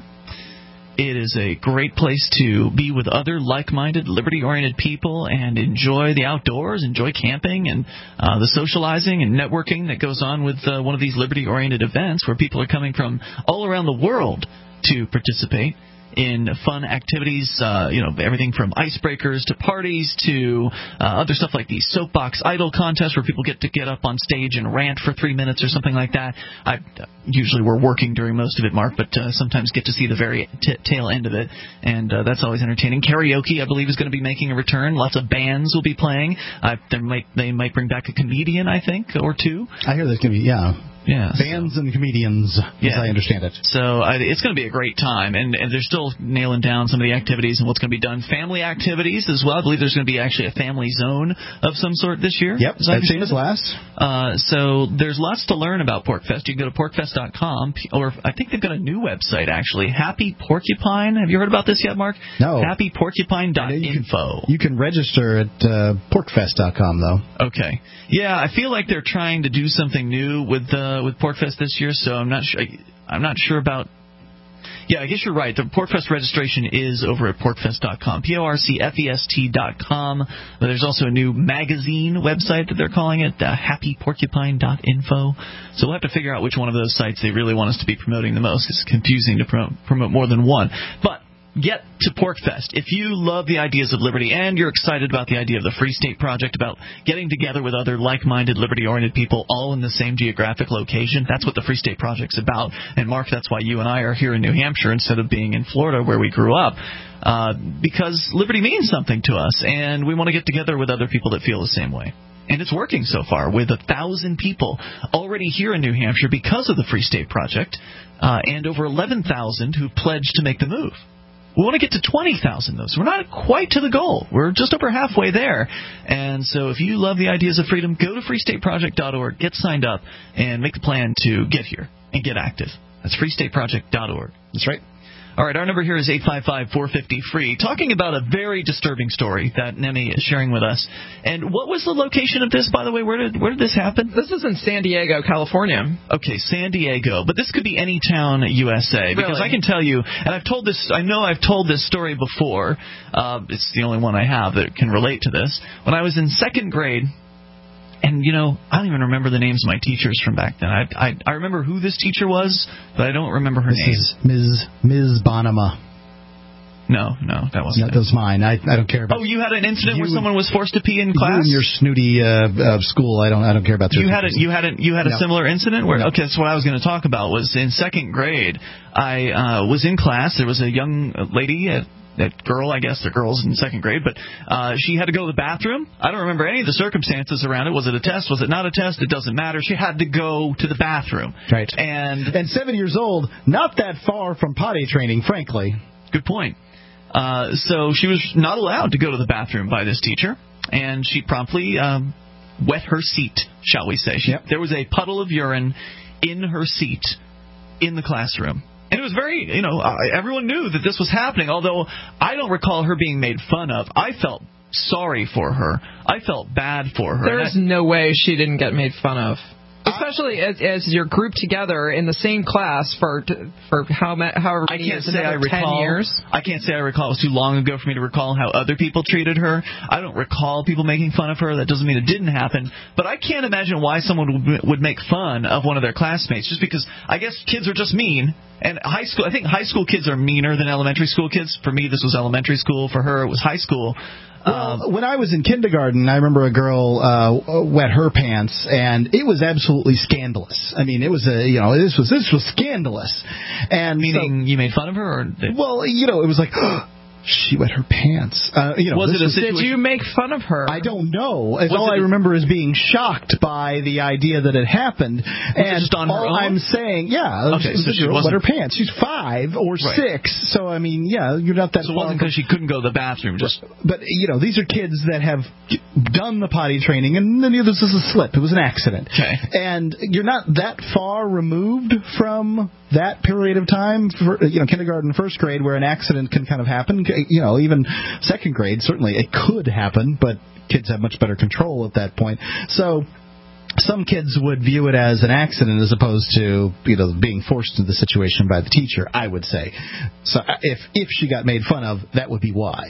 It is a great place to be with other like-minded, liberty-oriented people and enjoy the outdoors, enjoy camping and uh, the socializing and networking that goes on with uh, one of these liberty-oriented events where people are coming from all around the world to participate in fun activities, uh, you know, everything from icebreakers to parties to uh, other stuff like the soapbox idol contest where people get to get up on stage and rant for three minutes or something like that. I usually we're working during most of it, Mark, but uh, sometimes get to see the very t- tail end of it, and uh, that's always entertaining. Karaoke, I believe, is going to be making a return. Lots of bands will be playing. Uh, they might they might bring back a comedian, I think, or two. I hear there's going to be, yeah. Yeah, bands so. and comedians, yeah. as I understand it. So uh, it's going to be a great time, and, and they're still nailing down some of the activities and what's going to be done. Family activities as well. I believe there's going to be actually a family zone of some sort this year. Yep, same as last. Uh, so there's lots to learn about PorcFest. You can go to porc fest dot com, or I think they've got a new website, actually, Happy Porcupine. Have you heard about this yet, Mark? No. happy porcupine dot info. You can, you can register at uh, porc fest dot com, though. Okay. Yeah, I feel like they're trying to do something new with uh, with PorcFest this year, so I'm not sure. I'm not sure about. Yeah, I guess you're right. The PorcFest registration is over at porc fest dot com, P O R C F E S T dot com. But there's also a new magazine website that they're calling it, uh, happy porcupine dot info. So we'll have to figure out which one of those sites they really want us to be promoting the most. It's confusing to promote, promote more than one. But get to PorcFest. If you love the ideas of liberty and you're excited about the idea of the Free State Project, about getting together with other like-minded, liberty-oriented people all in the same geographic location, that's what the Free State Project's about. And, Mark, that's why you and I are here in New Hampshire instead of being in Florida where we grew up, uh, because liberty means something to us, and we want to get together with other people that feel the same way. And it's working so far with a thousand people already here in New Hampshire because of the Free State Project, uh, and over eleven thousand who pledged to make the move. We want to get to twenty thousand, though, so we're not quite to the goal. We're just over halfway there. And so if you love the ideas of freedom, go to free state project dot org, get signed up, and make the plan to get here and get active. That's free state project dot org. That's right. All right, our number here is eight five five, four five zero, free. Talking about a very disturbing story that Nemi is sharing with us. And what was the location of this, by the way? Where did where did this happen? This is in San Diego, California. Okay, San Diego. But this could be any town U S A. Because Really? I can tell you, and I've told this, I know I've told this story before. Uh, it's the only one I have that can relate to this. When I was in second grade, and, you know, I don't even remember the names of my teachers from back then. I I, I remember who this teacher was, but I don't remember her This name. is Miz Miz Bonema. No, no, that wasn't No, that was mine. I I don't care about. Oh, you had an incident You- where someone was forced to pee in class? You and your snooty uh, uh, school. I don't. I don't care about. You had a you had a you had a No. similar incident where No. okay, that's what I was going to talk about. Was in second grade, I uh, was in class. There was a young lady, a, a girl, I guess, the girls in second grade, but uh, she had to go to the bathroom. I don't remember any of the circumstances around it. Was it a test? Was it not a test? It doesn't matter. She had to go to the bathroom. Right. And and seven years old, not that far from potty training, frankly. Good point. Uh, so she was not allowed to go to the bathroom by this teacher, and she promptly um, wet her seat, shall we say. She, Yep. There was a puddle of urine in her seat in the classroom. And it was very, you know, uh, everyone knew that this was happening, although I don't recall her being made fun of. I felt sorry for her. I felt bad for her. There And is I- no way she didn't get made fun of. Especially as, as you're grouped together in the same class for for how ma- however I many can't years, say I another ten recall. years. I can't say I recall. It was too long ago for me to recall how other people treated her. I don't recall people making fun of her. That doesn't mean it didn't happen. But I can't imagine why someone would, would make fun of one of their classmates just because I guess kids are just mean. And high school, I think high school kids are meaner than elementary school kids. For me, this was elementary school. For her, it was high school. Well, when I was in kindergarten, I remember a girl uh, wet her pants, and it was absolutely scandalous. I mean, it was a you know this was this was scandalous. And Meaning so, you made fun of her, or did, well, you know, it was like. She wet her pants. Uh, you know, Was this it a situation? Did you make fun of her? I don't know. As Was all it I a- remember is being shocked by the idea that it happened. it and just on her all own? I'm saying, yeah, Okay, this so she girl wet wasn't- her pants. She's five or Right. six, so I mean, yeah, you're not that. So it far wasn't from- because she couldn't go to the bathroom. Just But you know, these are kids that have done the potty training, and then this is a slip. It was an accident. Okay. And you're not that far removed from that period of time, for, you know, kindergarten, first grade, where an accident can kind of happen. You know, even second grade, certainly it could happen, but kids have much better control at that point. So some kids would view it as an accident as opposed to, you know, being forced into the situation by the teacher, I would say. So if if she got made fun of, that would be why.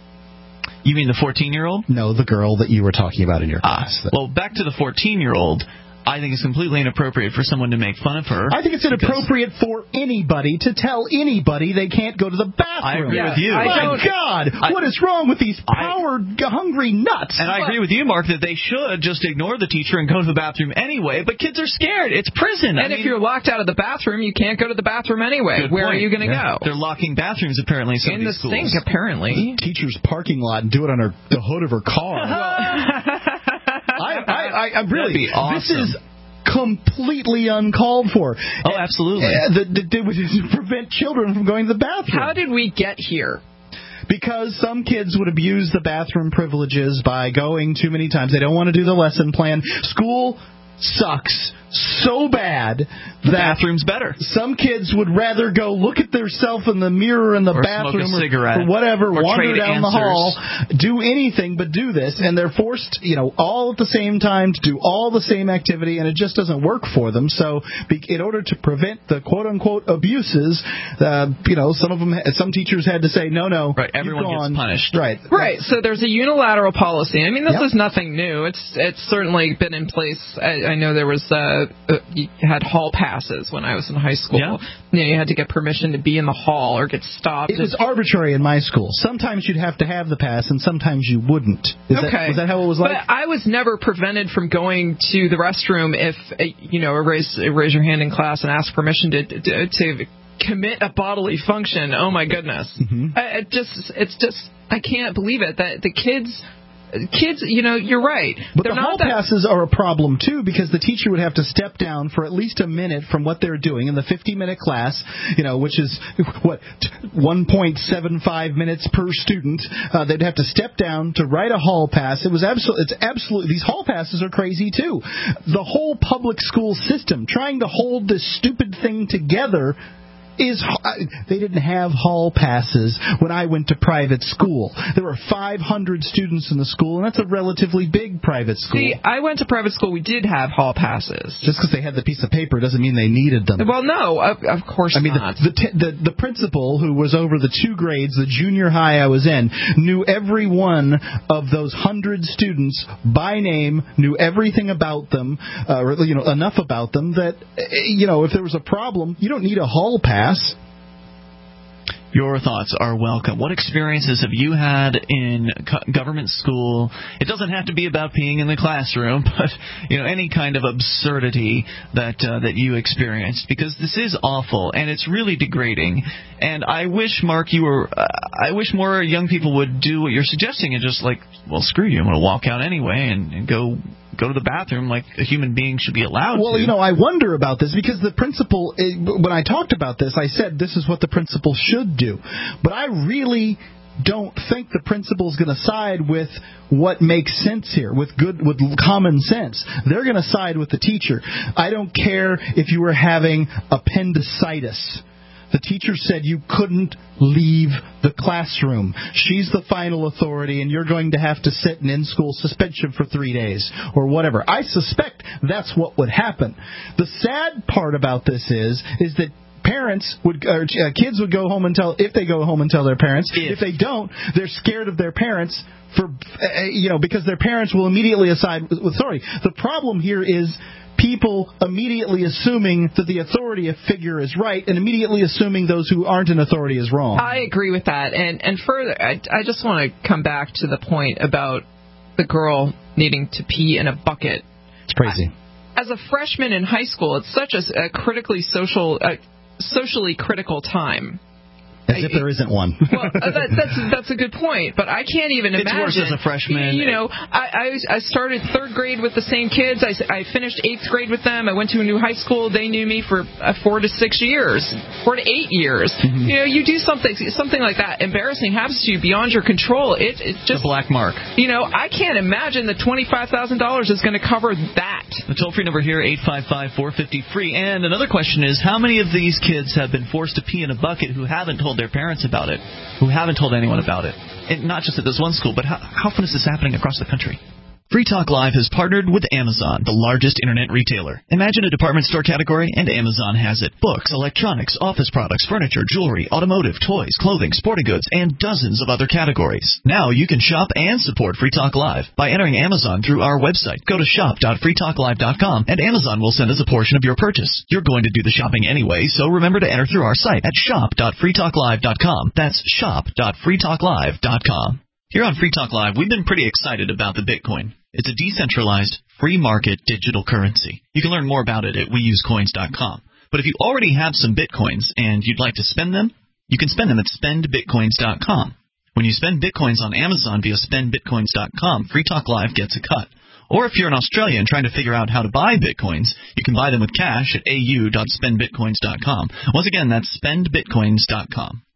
you mean the fourteen-year-old? No, the girl that you were talking about in your class. Ah, well, back to the fourteen-year-old. I think it's completely inappropriate for someone to make fun of her. I think it's inappropriate for anybody to tell anybody they can't go to the bathroom. I agree Yeah, with you. I My don't- God, I- what is wrong with these power-hungry nuts? And I agree with you, Mark, that they should just ignore the teacher and go to the bathroom anyway. But kids are scared. It's prison. I And if mean, you're locked out of the bathroom, you can't go to the bathroom anyway. good Where point. are you going to Yeah. go? They're locking bathrooms apparently in some In of the these schools. sink, apparently. Teacher's parking lot and do it on her the hood of her car. I, I, I, I'm really. That'd be awesome. This is completely uncalled for. Oh, absolutely. Uh, the, the, the, to prevent children from going to the bathroom. How did we get here? Because some kids would abuse the bathroom privileges by going too many times. They don't want to do the lesson plan. School sucks so bad The that bathroom's better. some kids would rather go look at themselves in the mirror in the Or smoke a bathroom or, cigarette. or whatever, Or wander trade down the answers. hall, do anything but do this, and they're forced, you know, all at the same time to do all the same activity, and it just doesn't work for them. So, be, in order to prevent the quote-unquote abuses, uh, you know, some of them, some teachers had to say, no, no, Right, everyone you've gets gone. punished. Right, Right, so there's a unilateral policy. I mean, this Yep. is nothing new. It's it's certainly been in place. I, I know there was uh, uh, you had hall passes when I was in high school. Yeah. You know, you had to get permission to be in the hall or get stopped. It was arbitrary in my school. Sometimes you'd have to have the pass, and sometimes you wouldn't. Is okay. that, was that how it was like? But I was never prevented from going to the restroom if, uh, you know, raise, raise your hand in class and ask permission to to, to commit a bodily function. Oh, my goodness. Mm-hmm. I, it just, it's just, I can't believe it that the kids... Kids, you know, you're right. But They're the hall not that passes are a problem, too, because the teacher would have to step down for at least a minute from what they're doing in the fifty-minute class, you know, which is, what, one point seven five minutes per student. Uh, they'd have to step down to write a hall pass. It was absolutely, it's absolutely, these hall passes are crazy, too. The whole public school system, trying to hold this stupid thing together is they didn't have hall passes when I went to private school. There were five hundred students in the school, and that's a relatively big private school. See, I went to private school. We did have hall passes. Just because they had the piece of paper doesn't mean they needed them. Well, no, of, of course I mean, not. The, the, t- the, the principal who was over the two grades, the junior high I was in, knew every one of those hundred students by name, knew everything about them, uh, you know, enough about them that, you know, if there was a problem, you don't need a hall pass. Your thoughts are welcome. What experiences have you had in co- government school? It doesn't have to be about peeing in the classroom, but you know, any kind of absurdity that uh, that you experienced, because this is awful and it's really degrading. And I wish, Mark, you were. Uh, I wish more young people would do what you're suggesting and just like, well, screw you, I'm going to walk out anyway and, and go. Go to the bathroom like a human being should be allowed well, to. Well, you know, I wonder about this because the principal, when I talked about this, I said this is what the principal should do. But I really don't think the principal is going to side with what makes sense here, with good, with common sense. They're going to side with the teacher. I don't care if you were having appendicitis. The teacher said you couldn't leave the classroom. She's the final authority, and you're going to have to sit in in-school suspension for three days or whatever. I suspect that's what would happen. The sad part about this is, is that parents would, or uh, kids would go home and tell, if they go home and tell their parents. If, if they don't, they're scared of their parents for, uh, you know, because their parents will immediately aside with authority. The problem here is people immediately assuming that the authority figure is right and immediately assuming those who aren't in authority is wrong. I agree with that. And and further, I, I just want to come back to the point about the girl needing to pee in a bucket. It's crazy. I, as a freshman in high school, it's such a, a critically social, uh, socially critical time. As if there isn't one. Well, uh, that, that's that's a good point, but I can't even it's imagine. It's worse as a freshman. You know, I, I I started third grade with the same kids. I, I finished eighth grade with them. I went to a new high school. They knew me for uh, four to six years, four to eight years. Mm-hmm. You know, you do something something like that, embarrassing happens to you beyond your control. It it's just a black mark. You know, I can't imagine that twenty-five thousand dollars is going to cover that. The toll-free number here, eight five five, four five zero, free. And another question is, how many of these kids have been forced to pee in a bucket who haven't told their parents about it? Who haven't told anyone about it. And not just at this one school, but how, how often is this happening across the country? Free Talk Live has partnered with Amazon, the largest internet retailer. Imagine a department store category, and Amazon has it. Books, electronics, office products, furniture, jewelry, automotive, toys, clothing, sporting goods, and dozens of other categories. Now you can shop and support Free Talk Live by entering Amazon through our website. Go to shop dot free talk live dot com, and Amazon will send us a portion of your purchase. You're going to do the shopping anyway, so remember to enter through our site at shop dot free talk live dot com. That's shop dot free talk live dot com. Here on Free Talk Live, we've been pretty excited about the Bitcoin. It's a decentralized, free market digital currency. You can learn more about it at we use coins dot com. But if you already have some Bitcoins and you'd like to spend them, you can spend them at spend bitcoins dot com. When you spend Bitcoins on Amazon via spend bitcoins dot com, Free Talk Live gets a cut. Or if you're in Australia and trying to figure out how to buy Bitcoins, you can buy them with cash at a u dot spend bitcoins dot com. Once again, that's spend bitcoins dot com.